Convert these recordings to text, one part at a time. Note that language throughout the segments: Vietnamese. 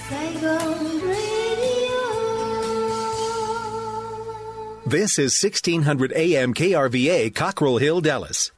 Saigon Radio. This is 1600 AM KRVA, Cockrell Hill, Dallas.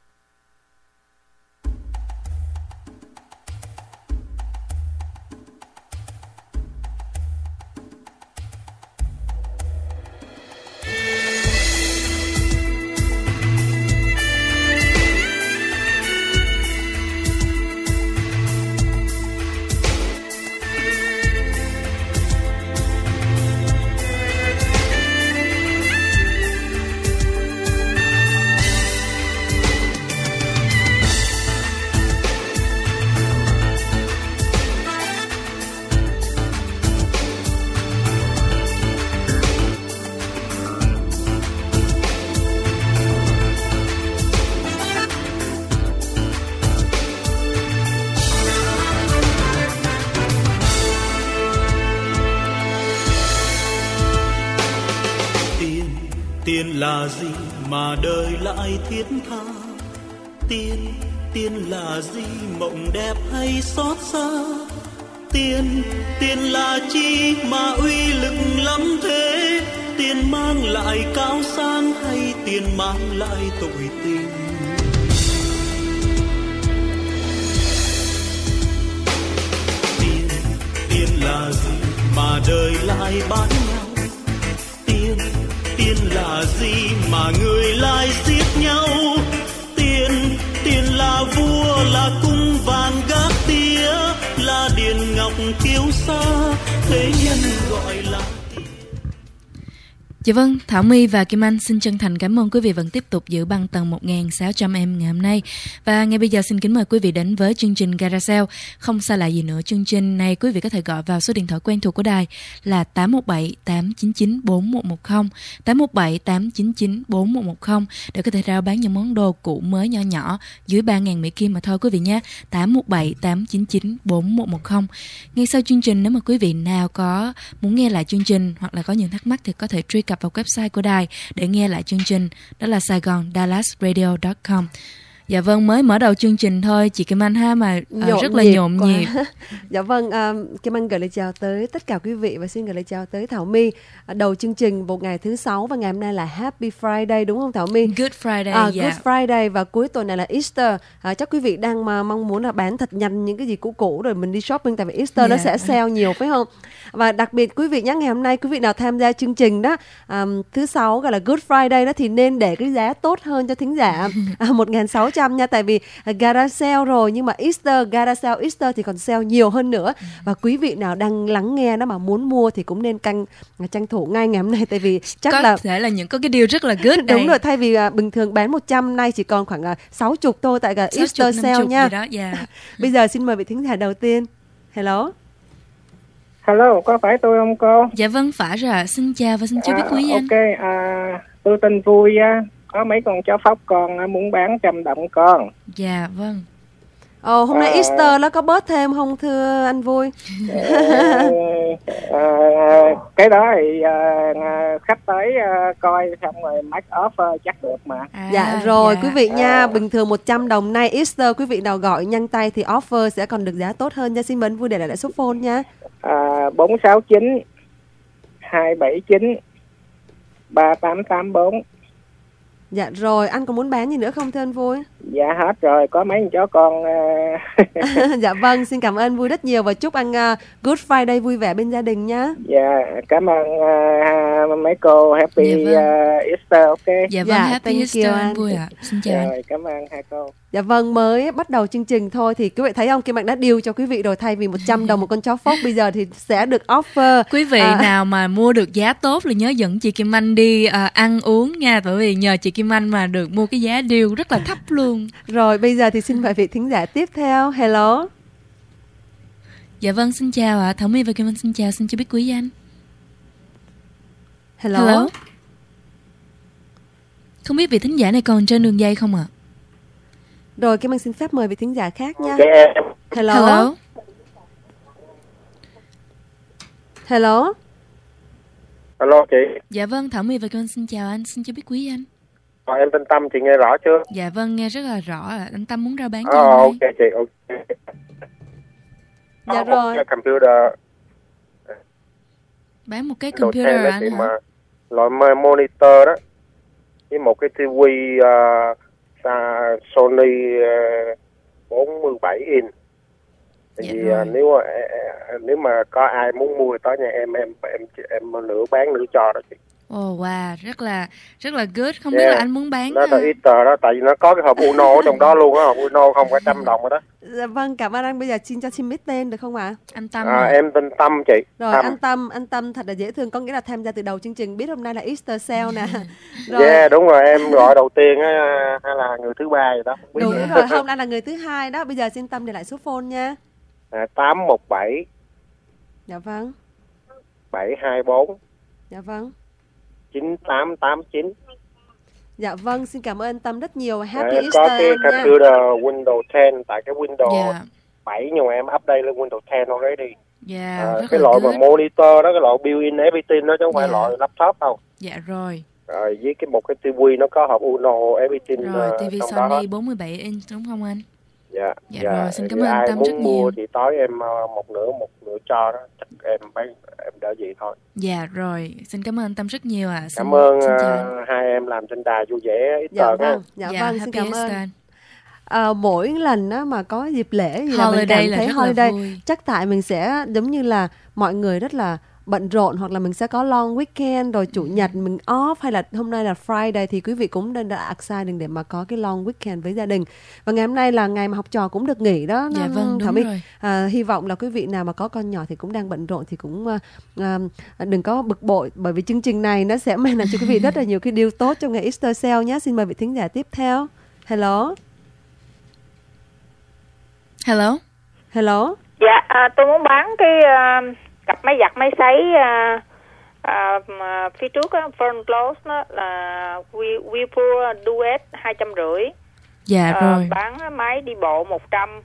Tiền là gì mà đời lại thiết tha? Tiền là gì mộng đẹp hay xót xa? Tiền là chi mà uy lực lắm thế? Tiền mang lại cao sang hay tiền mang lại tội tình? Tiền là gì mà đời lại bán nhau? Tiền là gì mà người lại giết nhau? Tiền là vua, là cung vàng gác tía, là điện ngọc kiêu sa, thế nhân gọi là. Dạ vâng, Thảo My và Kim Anh xin chân thành cảm ơn quý vị vẫn tiếp tục giữ băng tần 1600M ngày hôm nay. Và ngay bây giờ xin kính mời quý vị đến với chương trình Garacel. Không xa lạ gì nữa, chương trình này quý vị có thể gọi vào số điện thoại quen thuộc của đài là 817 899 4110, 817 899 4110 để có thể rao bán những món đồ cũ mới nhỏ nhỏ dưới 3.000 Mỹ Kim mà thôi quý vị nhé. 817 899 4110. Ngay sau chương trình, nếu mà quý vị nào có muốn nghe lại chương trình hoặc là có những thắc mắc thì có thể truy cập vào website của đài để nghe lại chương trình, đó là saigondallasradio.com. Dạ vâng, mới mở đầu chương trình thôi chị Kim Anh ha, mà rất là nhộn nhịp. Dạ vâng, Kim Anh gửi lời chào tới tất cả quý vị và xin gửi lời chào tới Thảo My. Đầu chương trình một ngày thứ 6 và ngày hôm nay là Happy Friday đúng không Thảo My? Good Friday, Good Friday và cuối tuần này là Easter. Chắc quý vị đang mong muốn là bán thật nhanh những cái gì cũ rồi mình đi shopping, tại vì Easter nó sẽ sale nhiều phải không? Và đặc biệt quý vị nhé, ngày hôm nay quý vị nào tham gia chương trình đó thứ 6 gọi là Good Friday đó thì nên để cái giá tốt hơn cho thính giả 1.600 nha, tại vì gara sale rồi nhưng mà gara sale Easter thì còn sale nhiều hơn nữa. Và quý vị nào đang lắng nghe đó mà muốn mua thì cũng nên tranh thủ ngay ngày hôm nay, tại vì chắc có thể là có cái deal rất là good đây. Đúng rồi, thay vì bình thường bán 100 nay chỉ còn khoảng 60 thôi tại Easter sale nha. Đó, yeah. Bây giờ xin mời vị thính giả đầu tiên. Hello, có phải tôi không cô? Dạ vâng, phải rồi. Xin chào và xin chào biết quý anh. Ok, tôi tên Vui á, có mấy con chó phóc con muốn bán 100 đồng con. Dạ vâng. Hôm nay Easter nó có bớt thêm không thưa anh Vui? Cái đó thì khách tới coi xong rồi make off chắc được mà. Dạ rồi, quý vị nha, bình thường 100 đồng nay Easter quý vị nào gọi nhanh tay thì offer sẽ còn được giá tốt hơn nha. Xin mời anh Vui để lại số phone nha. 469 279 3884. Dạ rồi, anh có muốn bán gì nữa không thưa anh Vui? Dạ hết rồi, có mấy con chó con. Dạ vâng, xin cảm ơn Vui rất nhiều và chúc anh Good Friday vui vẻ bên gia đình nhá. Dạ, cảm ơn mấy cô. Happy Easter, ok. Dạ vâng, Happy Easter anh Vui ạ. Xin chào anh. Cảm ơn hai cô. Dạ vâng, mới bắt đầu chương trình thôi thì quý vị thấy không, Kim Anh đã deal cho quý vị rồi, thay vì 100 đồng một con chó phốc bây giờ thì sẽ được offer. Quý vị nào mà mua được giá tốt là nhớ dẫn chị Kim Anh đi ăn uống nha, bởi vì nhờ chị Kim Anh mà được mua cái giá deal rất là thấp luôn. Rồi bây giờ thì xin mời vị thính giả tiếp theo. Hello. Dạ vâng, xin chào ạ. Thảo My và Kim Anh xin chào biết quý anh. Hello. Không biết vị thính giả này còn trên đường dây không ạ? Rồi Kim Anh xin phép mời vị thính giả khác nha. Hello. Hello chị. Dạ vâng, Thảo My và Kim Anh xin chào anh, xin cho biết quý anh. Em tên Tâm, chị nghe rõ chưa? Dạ vâng, nghe rất là rõ. Anh Tâm muốn rao bán cho em. Ok chị, ok. Dạ rồi. Computer. Bán một cái Windows 10 computer đó anh chị, hả? mà loại monitor đó, với một cái TV Sony 47 inch. Dạ Vì rồi. nếu mà có ai muốn mua tới nhà em nửa bán nửa cho đó chị. Wow, rất là good. Không biết là anh muốn bán Nó là Easter đó, tại vì nó có cái hộp Uno ở trong đó luôn á, hộp Uno không phải $100 rồi đó. Dạ vâng, cảm ơn anh. Bây giờ xin biết tên được không ạ? Anh Tâm em tên Tâm chị. Rồi anh Tâm thật là dễ thương, có nghĩa là tham gia từ đầu chương trình, biết hôm nay là Easter sale nè. Rồi. Đúng rồi, em gọi đầu tiên á, hay là người thứ ba rồi đó. Đúng rồi, hôm nay là người thứ hai đó. Bây giờ xin Tâm để lại số phone nha. 817. Dạ vâng. 724. Dạ vâng. 9889. Dạ vâng, xin cảm ơn anh Tâm rất nhiều. Happy Easter có cái anh nha. computer Windows 10, tại cái Windows 7 nhưng mà em update lên Windows 10 already. Cái loại mà monitor đó, cái loại built-in everything đó chứ không phải loại laptop đâu. Dạ rồi. Rồi với một cái TV nó có hộp Uno everything. Rồi TV Sony 47 inch đúng không anh? Dạ rồi, xin cảm ơn anh Tâm rất nhiều. Ai muốn mua thì tối em một nửa cho đó, chắc em đỡ gì thôi. Dạ rồi, xin cảm ơn anh Tâm rất nhiều ạ. Cảm ơn hai em làm trên đài vui vẻ Easter nha. Dạ vâng, xin cảm ơn. Easter. Mỗi lần á mà có dịp lễ gì là mình cảm thấy holiday, chắc tại mình sẽ giống như là mọi người rất là bận rộn, hoặc là mình sẽ có long weekend, rồi chủ nhật mình off, hay là hôm nay là Friday thì quý vị cũng nên đã excited để mà có cái long weekend với gia đình. Và ngày hôm nay là ngày mà học trò cũng được nghỉ đó. Dạ vâng, đúng rồi. Hy vọng là quý vị nào mà có con nhỏ thì cũng đang bận rộn thì cũng đừng có bực bội, bởi vì chương trình này nó sẽ mang lại cho quý vị rất là nhiều cái deal tốt trong ngày Easter sale nhé. Xin mời vị thính giả tiếp theo. Hello. Dạ, tôi muốn bán cái cặp máy giặt máy sấy phía trước á, front close đó là Whirlpool Duet 250. Dạ rồi. Bán máy đi bộ 100,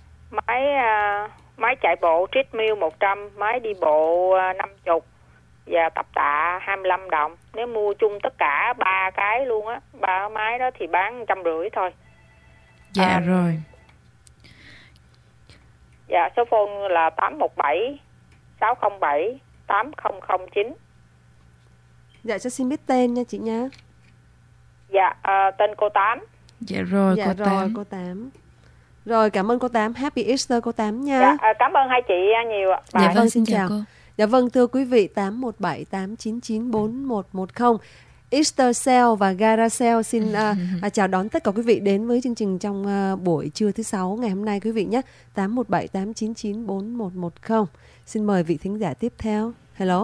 máy chạy bộ treadmill 100, máy đi bộ 50 và tập tạ 25 đồng. Nếu mua chung tất cả 3 cái luôn á, 3 máy đó thì bán 150 thôi. Dạ rồi. Dạ, số phone là 817 607 8009. Dạ, cho xin biết tên nha chị nha. Dạ, tên cô Tám. Dạ rồi, cô Tám. Rồi, cảm ơn cô Tám. Happy Easter cô Tám nha. Dạ, cảm ơn hai chị nhiều ạ. Dạ vâng, xin chào cô. Dạ vâng, thưa quý vị, 817 899 4110. Easter Sale và Gara Sale xin chào đón tất cả quý vị đến với chương trình trong buổi trưa thứ 6 ngày hôm nay quý vị nhé. 817 899 4110. Xin mời vị thính giả tiếp theo. Hello.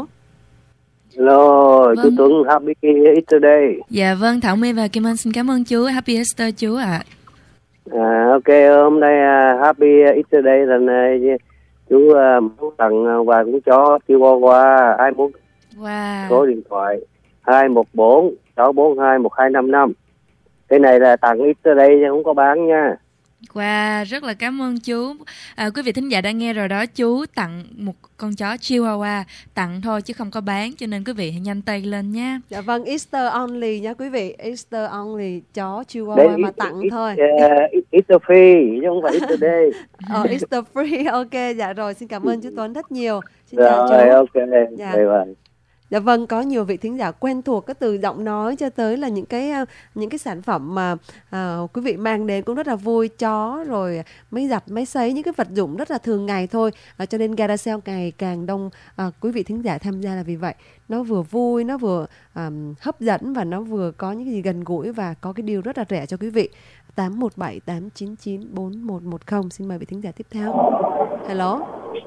Chú Tuấn, Happy Easter Day. Dạ vâng, Thảo My và Kim Anh xin cảm ơn chú. Happy Easter chú ạ. Ok, hôm nay Happy Easter Day là chú muốn tặng quà cũng cho Chihuahua. Ai muốn số điện thoại 214 642 1255. Cái này là tặng Easter Day chứ không có bán nha. Rất là cảm ơn chú. Quý vị thính giả đã nghe rồi đó, chú tặng một con chó Chihuahua, tặng thôi chứ không có bán, cho nên quý vị hãy nhanh tay lên nha. Dạ vâng, Easter only nha quý vị, Easter only, chó Chihuahua mà tặng thôi. Easter free chứ không phải Easter Day. Easter free, ok, dạ rồi, xin cảm ơn chú Tuấn rất nhiều. Xin chào chú. Ok, dạ. Bye. Dạ vâng, có nhiều vị thính giả quen thuộc cái từ giọng nói cho tới là những cái sản phẩm mà quý vị mang đến cũng rất là vui, chó rồi máy giặt, máy sấy, những cái vật dụng rất là thường ngày thôi. Cho nên Gara Sale ngày càng đông quý vị thính giả tham gia là vì vậy. Nó vừa vui, nó vừa hấp dẫn và nó vừa có những cái gì gần gũi và có cái điều rất là rẻ cho quý vị. 817 899 4110. Xin mời vị thính giả tiếp theo. Hello.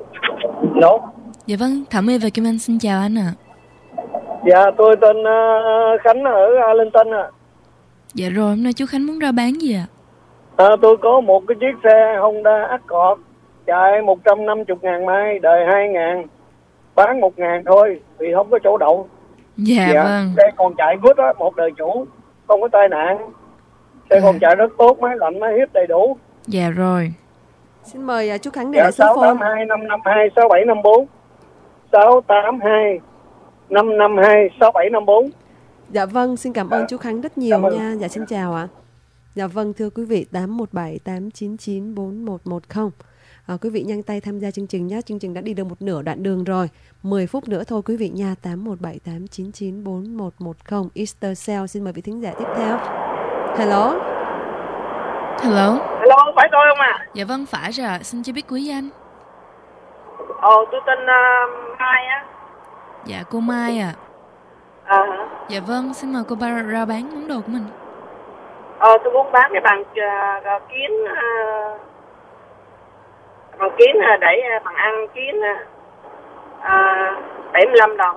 Dạ vâng, Thảo My và Kim Anh xin chào anh ạ. Dạ, tôi tên Khánh ở Arlington ạ. Dạ rồi, hôm nay chú Khánh muốn ra bán gì ạ? Tôi có một cái chiếc xe Honda Accord chạy 150.000 mai, đời 2.000, bán 1.000 thôi vì không có chỗ đậu. Dạ vâng. Xe còn chạy good á, một đời chủ, không có tai nạn. Xe còn chạy rất tốt, máy lạnh, máy hít đầy đủ. Dạ rồi. Xin mời chú Khánh để lại số phone. 682 552 6754. 682 552 6754. Dạ vâng, xin cảm ơn chú Khánh rất nhiều nha. Dạ xin chào ạ. Dạ vâng, thưa quý vị, 817 899 4110. Quý vị nhanh tay tham gia chương trình nhé. Chương trình đã đi được một nửa đoạn đường rồi. 10 phút nữa thôi quý vị nha. 8178994110 Easter Sale. Xin mời vị thính giả tiếp theo. Hello. Hello. Hello, phải tôi không ạ? Dạ vâng, phải rồi. Xin cho biết quý danh. Tôi tên Mai á. Dạ, cô Mai à. Dạ vâng, xin mời cô ra bán món đồ của mình. Tôi muốn bán cái bằng kiến để bằng ăn kiến 75 đồng.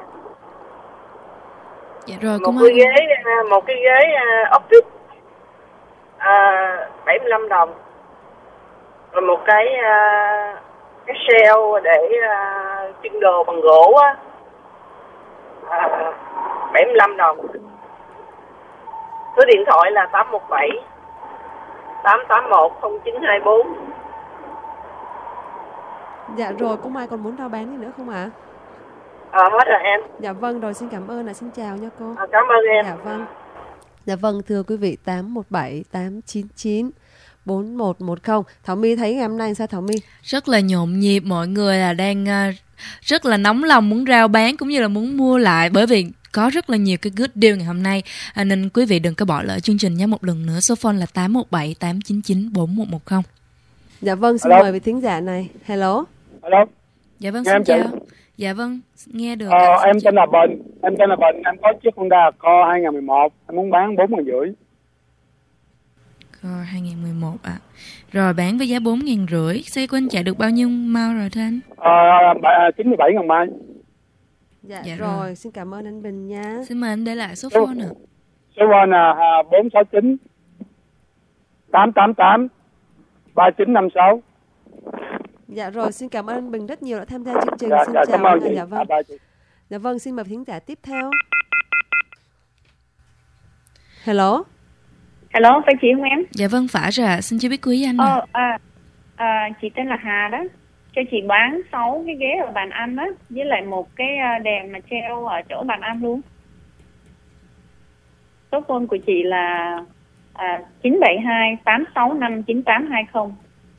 Dạ rồi, một cái ghế office 75 đồng. Rồi một cái sale để trưng đồ bằng gỗ á 75 đồng. Số điện thoại là 817 881 0924. Dạ rồi, cô Mai còn muốn rao bán gì nữa không ạ? Hết rồi em. Dạ vâng, rồi xin cảm ơn, xin chào nha cô. Cảm ơn em. Dạ vâng. Dạ vâng, thưa quý vị, 817 899 4110. Thảo My thấy ngày hôm nay sao Thảo My? Rất là nhộn nhịp, mọi người là đang rất là nóng lòng muốn rao bán cũng như là muốn mua lại, bởi vì có rất là nhiều cái good deal ngày hôm nay, nên quý vị đừng có bỏ lỡ chương trình nhé. Một lần nữa, số phone là 817 899 4110. Dạ vâng, xin mời vị thính giả này. Hello. Hello. Dạ vâng, xin chào. Dạ vâng, nghe được. Em tên là Bình. Em có chiếc Honda Accord 2011. Em muốn bán 4.500. Accord 2011 ạ. Rồi bán với giá 4.500. Xe của anh chạy được bao nhiêu mile rồi thưa anh? 97.000 mai. Dạ rồi, xin cảm ơn anh Bình nha. Xin mời anh để lại số phone ạ. Số phone là 469 888 3956. Dạ rồi, xin cảm ơn anh Bình rất nhiều đã tham gia chương trình. Xin chào. Cảm ơn chị. Dạ vâng. Dạ vâng, xin mời thính giả tiếp theo. Hello. Hello, phải chị không em? Dạ vâng, phải rồi ạ. Xin cho biết quý anh chị tên là Hà đó. Cho chị bán 6 cái ghế ở bàn ăn đó, với lại một cái đèn mà treo ở chỗ bàn ăn luôn. Số phone của chị là 972 865 9820.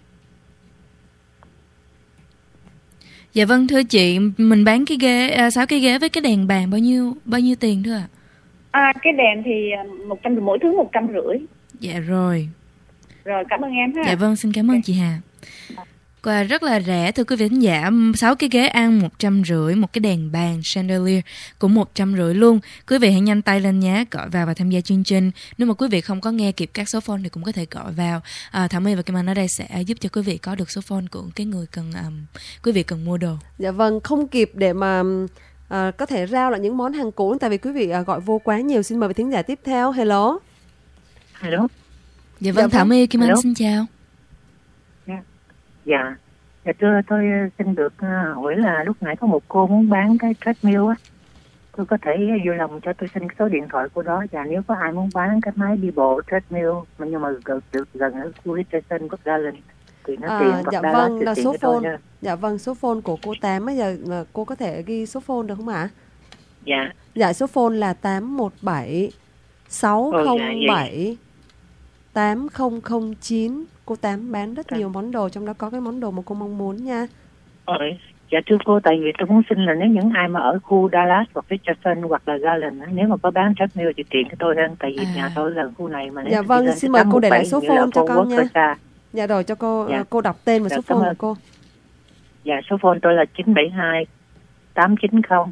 Dạ vâng, thưa chị, mình bán cái ghế 6 cái ghế với cái đèn bàn bao nhiêu tiền thưa ạ? Cái đèn thì 100, mỗi thứ 150. Dạ rồi. Rồi, cảm ơn em ha. Dạ vâng, xin cảm ơn chị Hà. Quà rất là rẻ thưa quý vị khán giả, 6 cái ghế ăn 150, một cái đèn bàn chandelier cũng 150 luôn. Quý vị hãy nhanh tay lên nhé, gọi vào và tham gia chương trình. Nếu mà quý vị không có nghe kịp các số phone thì cũng có thể gọi vào. Thảo My và Kim Anh ở đây sẽ giúp cho quý vị có được số phone của cái người cần quý vị cần mua đồ. Dạ vâng, không kịp để mà có thể rao lại những món hàng cũ, tại vì quý vị gọi vô quá nhiều. Xin mời vị thính giả tiếp theo. Hello. Hello. Dạ vâng, Thảo My, Kim Anh xin chào. Dạ, tôi xin được hỏi là lúc nãy có một cô muốn bán cái treadmill á, tôi có thể vui lòng cho tôi xin số điện thoại của đó, và nếu có ai muốn bán cái máy đi bộ treadmill nhưng mà gần ở khu station của Garland thì nó tiền dạ vâng, là số phone. Dạ vâng, số phone của cô Tám. Bây giờ cô có thể ghi số phone được không ạ? Dạ. Dạ, số phone là 817 607 8009. Cô Tám bán rất nhiều món đồ, trong đó có cái món đồ mà cô mong muốn nha. Dạ thưa cô, tại vì tôi muốn xin là nếu những ai mà ở khu Dallas hoặc Richardson hoặc là Garland, nếu mà có bán treadmill thì tiện cho tôi hơn, tại vì nhà tôi là khu này mà. Dạ vâng, xin mời cô để lại số phone cho con nha. Dạ rồi, cho cô đọc tên và số phone của cô. Dạ, số phone tôi là 972 890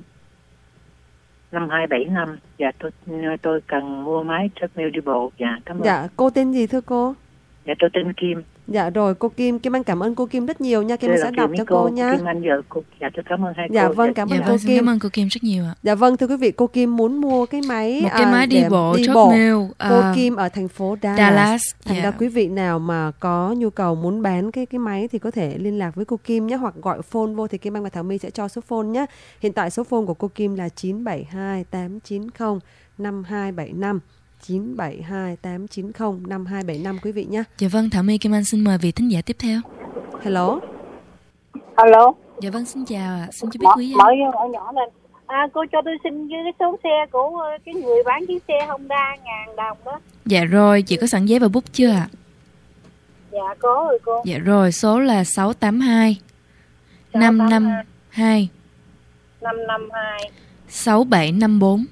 5275. Dạ, tôi cần mua máy treadmill đi bộ. Dạ, cảm ơn. Dạ, cô tên gì thưa cô? Dạ, tôi tên Kim. Dạ rồi, cô Kim Anh cảm ơn cô Kim rất nhiều nha. Kim sẽ đọc cho cô nha. Kim Anh giờ cô. Dạ, tôi cảm ơn hai cô. Dạ vâng, cảm ơn cô Kim. Cảm ơn cô Kim rất nhiều ạ. Dạ vâng, thưa quý vị, cô Kim muốn mua cái máy một cái máy đi bộ treadmill. Cô Kim ở thành phố Dallas. Thành ra quý vị nào mà có nhu cầu muốn bán cái máy thì có thể liên lạc với cô Kim nhé, hoặc gọi phone vô thì Kim Anh và Thảo My sẽ cho số phone nhé. Hiện tại số phone của cô Kim là 972 890 5275. 972 890 5275 quý vị nhé. Dạ vâng, Thảo My, Kim Anh xin mời vị thính giả tiếp theo. Hello. Hello. Dạ vâng, xin chào ạ. Xin cho biết quý vị. Mở nhỏ lên. Cô cho tôi xin cái số xe của cái người bán chiếc xe Honda 1.000 đồng đó. Dạ rồi, chị có sẵn giấy và bút chưa ạ? Dạ có rồi cô. Dạ rồi, số là 682 552 552 6754.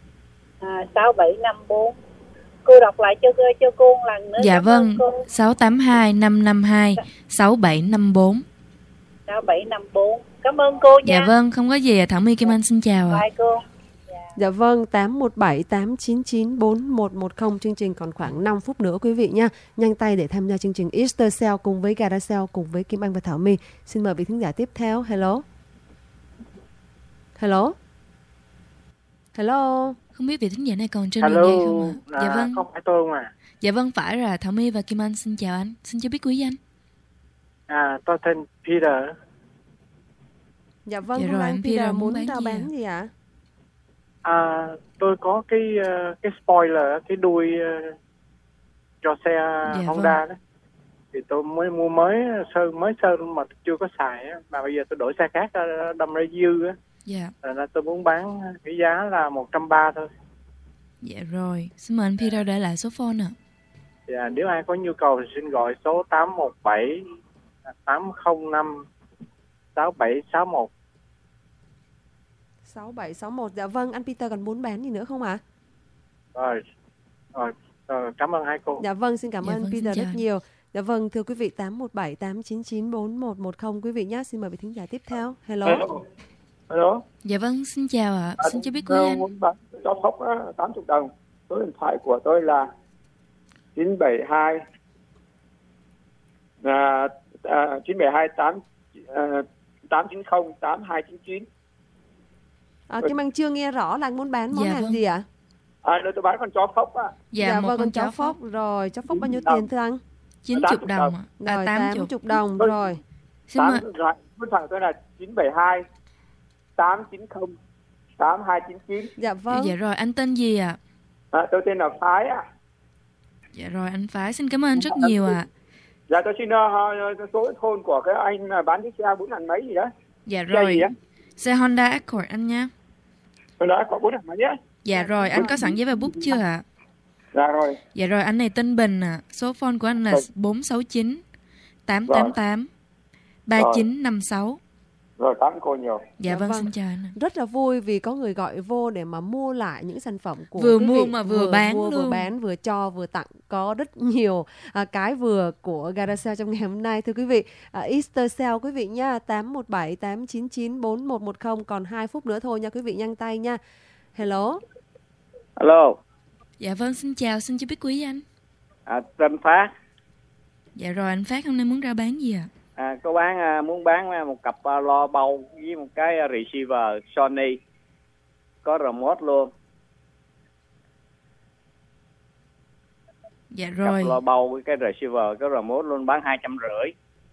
6754. Cô đọc lại cho cô một lần nữa. Dạ vâng, 682 552 6754. 6754. Cảm ơn cô nha. Dạ vâng, không có gì. Thảo My Kim Anh xin chào ạ. Bye cô. Dạ vâng, 817 899 4110. Chương trình còn khoảng 5 phút nữa quý vị nha. Nhanh tay để tham gia chương trình Easter Sale cùng với Gara Sale cùng với Kim Anh và Thảo My. Xin mời vị thính giả tiếp theo. Hello. Hello. Hello. Không biết vị thính giả này còn trên đường dây không ạ? Dạ vâng. Không phải tôi không à? Dạ vâng, phải rồi. Thảo My và Kim Anh xin chào anh. Xin cho biết quý danh. Tôi tên Peter. Dạ vâng, dạ rồi, anh Peter muốn rao bán gì ạ? Tôi có cái spoiler, cái đuôi cho xe Honda vâng. đó. Thì tôi mới mua mới sơn mà chưa có xài á, mà bây giờ tôi đổi xe khác đâm ra dư á. Dạ. Nên tôi muốn bán cái giá là 130 thôi. Dạ rồi, xin mời anh Peter để lại số phone ạ. Dạ, nếu ai có nhu cầu thì xin gọi số 817 805 6761. 6761. Dạ vâng, anh Peter còn muốn bán gì nữa không ạ? Rồi, cảm ơn hai cô. Dạ vâng, xin cảm ơn vâng, Peter rất nhiều. Dạ vâng, thưa quý vị, 817 899 4110 quý vị nhé. Xin mời vị thính giả tiếp theo. Hello. Hello. Dạ vâng, xin chào ạ. Xin cho biết quý anh. Muốn bán cho Phúc 80 đồng. Số điện thoại của tôi là 972 972 890 8299. Kim Anh chưa nghe rõ là anh muốn bán món hàng vâng. gì ạ? Nơi tôi bán con chó Phúc á. Dạ, một con chó Phúc. Rồi, chó Phúc bao nhiêu tiền thưa anh? 90 đồng ạ. Rồi, 80 đồng rồi. Xin mời. Số thoại tôi là 972 890 8299. Dạ vâng. Dạ rồi, anh tên gì ạ? Tôi tên là Phái ạ. Dạ rồi, anh Phái, xin cảm ơn anh rất nhiều ạ. Dạ, tôi xin số thôn của cái anh mà bán cái xe 4 ngàn mấy gì đó. Dạ rồi. Xe Honda Accord anh nha. Honda Accord 4 ngàn mấy nhé. Dạ rồi, anh có sẵn giấy và bút chưa ạ? Dạ rồi. Dạ rồi, anh này tên Bình ạ. Số phone của anh là 469 888 3956. Rồi, cảm ơn cô nhiều. Dạ vâng, xin chào anh. Rất là vui vì có người gọi vô để mà mua lại những sản phẩm của vừa mua mà vừa bán mua, luôn. Vừa bán, vừa cho, vừa tặng. Có rất nhiều cái vừa của Gara Sale trong ngày hôm nay. Thưa quý vị, Easter Sale quý vị nha. 817 899 4110. Còn 2 phút nữa thôi nha quý vị, nhanh tay nha. Hello. Hello. Dạ vâng, xin chào, xin cho biết quý anh. Tên Phát. Dạ rồi, anh Phát hôm nay muốn ra bán gì ạ? Có muốn bán một cặp loa bầu với một cái receiver Sony, có remote luôn. Dạ rồi. Cặp loa bầu với cái receiver có remote luôn, bán 250.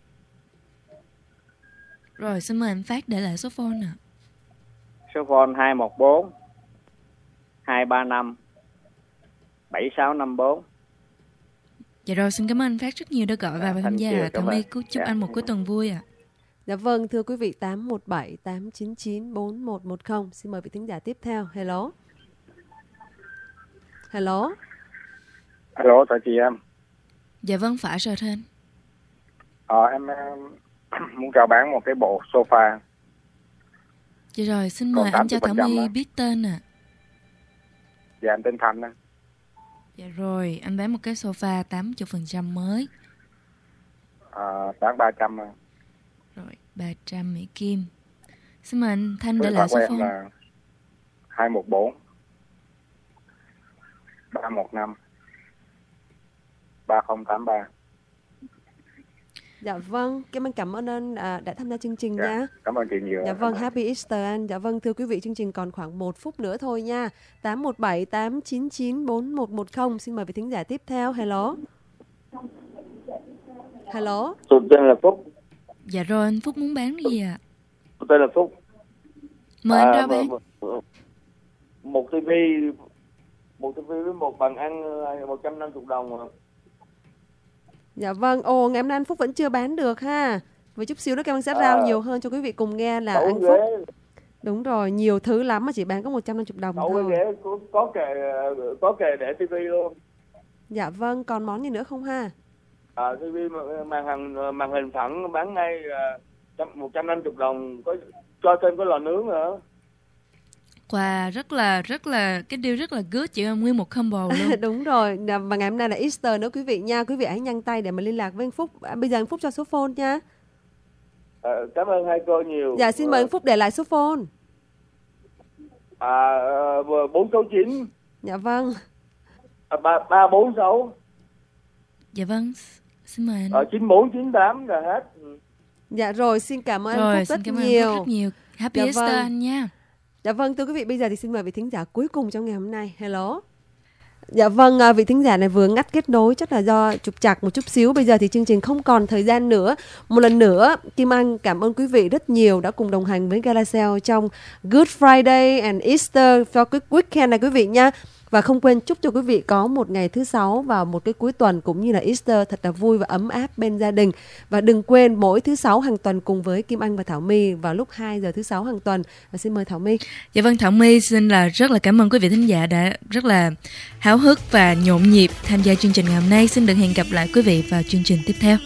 Rồi, xin mời anh Phát để lại số phone ạ. Số phone 214 235 7654. Dạ rồi, xin cảm ơn anh Phát rất nhiều đã gọi vào và tham gia. Thảo My chúc anh một cuối tuần vui ạ. Dạ vâng, thưa quý vị, 817 899 4110. Xin mời vị thính giả tiếp theo. Hello. Hello. Hello, chào chị em. Dạ vâng, phải rồi thưa anh. Em muốn chào bán một cái bộ sofa. Dạ rồi, xin mời anh cho Thảo My biết tên ạ. Dạ, anh tên Thành ạ. Dạ rồi, anh bán một cái sofa 80% mới. Bán 300 à. Rồi, 300 Mỹ Kim. Xin mời anh Thanh để lại số phone. Là 214 315 3083. Dạ vâng, cảm ơn anh đã tham gia chương trình nha. Cảm ơn chị nhiều. Dạ vâng, Happy Easter anh. Dạ vâng, thưa quý vị, chương trình còn khoảng 1 phút nữa thôi nha. 817 899 4110. Xin mời vị thính giả tiếp theo. Hello. Hello. Tôi tên là Phúc. Dạ rồi, anh Phúc muốn bán cái gì ạ? Tôi tên là Phúc. Mời anh ra bán. Một TV với một bàn ăn 150 đồng à. Dạ vâng, ngày hôm nay anh Phúc vẫn chưa bán được ha. Với chút xíu nữa các bạn sẽ rao nhiều hơn cho quý vị cùng nghe là anh Phúc. Đúng rồi, nhiều thứ lắm mà chỉ bán có 150 đồng thôi. Ghế có kệ để TV luôn. Dạ vâng, còn món gì nữa không ha? TV màn hình phẳng bán ngay 150 đồng, có cho thêm có lò nướng nữa. Wow, rất là cái deal rất là good chị ơi, nguyên một combo luôn. Đúng rồi, và ngày hôm nay là Easter nữa quý vị nha. Quý vị hãy nhanh tay để mà liên lạc với anh Phúc. Bây giờ anh Phúc cho số phone nha. Cảm ơn hai cô nhiều. Dạ xin mời anh Phúc để lại số phone. 469. Dạ vâng. 346. Dạ vâng, xin mời anh. 9498 là hết. Dạ rồi, xin cảm ơn rồi, anh Phúc xin rất cảm nhiều. Ơn Phúc rất nhiều. Happy Easter anh nha. Dạ vâng, thưa quý vị, bây giờ thì xin mời vị thính giả cuối cùng trong ngày hôm nay. Hello. Dạ vâng, vị thính giả này vừa ngắt kết nối, chắc là do trục trặc một chút xíu. Bây giờ thì chương trình không còn thời gian nữa. Một lần nữa, Kim Anh cảm ơn quý vị rất nhiều đã cùng đồng hành với Galacel trong Good Friday and Easter cho cái weekend này quý vị nha. Và không quên chúc cho quý vị có một ngày thứ Sáu và một cái cuối tuần cũng như là Easter thật là vui và ấm áp bên gia đình. Và đừng quên mỗi thứ Sáu hàng tuần cùng với Kim Anh và Thảo My vào lúc 2 giờ thứ Sáu hàng tuần. Và xin mời Thảo My. Dạ vâng, Thảo My xin rất là cảm ơn quý vị thính giả đã rất là háo hức và nhộn nhịp tham gia chương trình ngày hôm nay. Xin được hẹn gặp lại quý vị vào chương trình tiếp theo.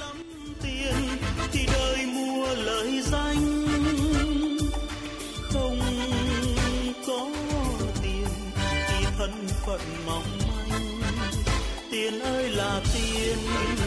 Tiền ơi là tiền,